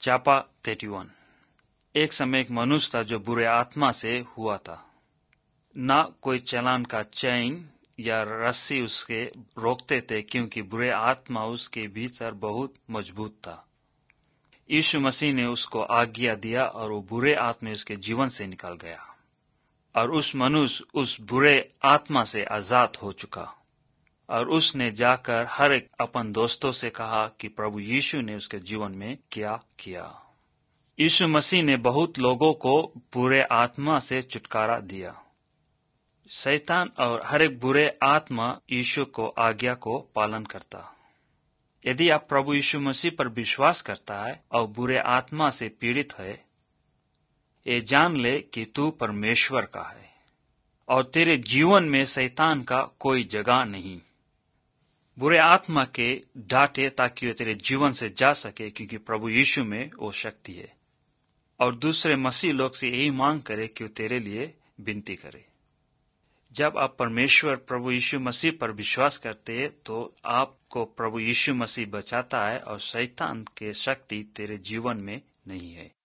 चापा 31। एक समय एक मनुष्य था जो बुरे आत्मा से हुआ था। ना कोई चालान का चैन या रस्सी उसके रोकते थे, क्योंकि बुरे आत्मा उसके भीतर बहुत मजबूत था। यीशु मसीह ने उसको आज्ञा दिया और वो बुरे आत्मा उसके जीवन से निकल गया और उस मनुष्य उस बुरे आत्मा से आजाद हो चुका। और उसने जाकर हर एक अपन दोस्तों से कहा कि प्रभु यीशु ने उसके जीवन में क्या किया। यीशु मसीह ने बहुत लोगों को बुरे आत्मा से छुटकारा दिया। शैतान और हर एक बुरे आत्मा यीशु को आज्ञा को पालन करता। यदि आप प्रभु यीशु मसीह पर विश्वास करता है और बुरे आत्मा से पीड़ित है, ये जान ले कि तू परमेश्वर का है और तेरे जीवन में शैतान का कोई जगह नहीं। बुरे आत्मा के डांटे ताकि वे तेरे जीवन से जा सके, क्योंकि प्रभु यीशु में वो शक्ति है। और दूसरे मसीह लोग से यही मांग करे कि वो तेरे लिए विनती करे। जब आप परमेश्वर प्रभु यीशु मसीह पर विश्वास करते हैं तो आपको प्रभु यीशु मसीह बचाता है और शैतान के शक्ति तेरे जीवन में नहीं है।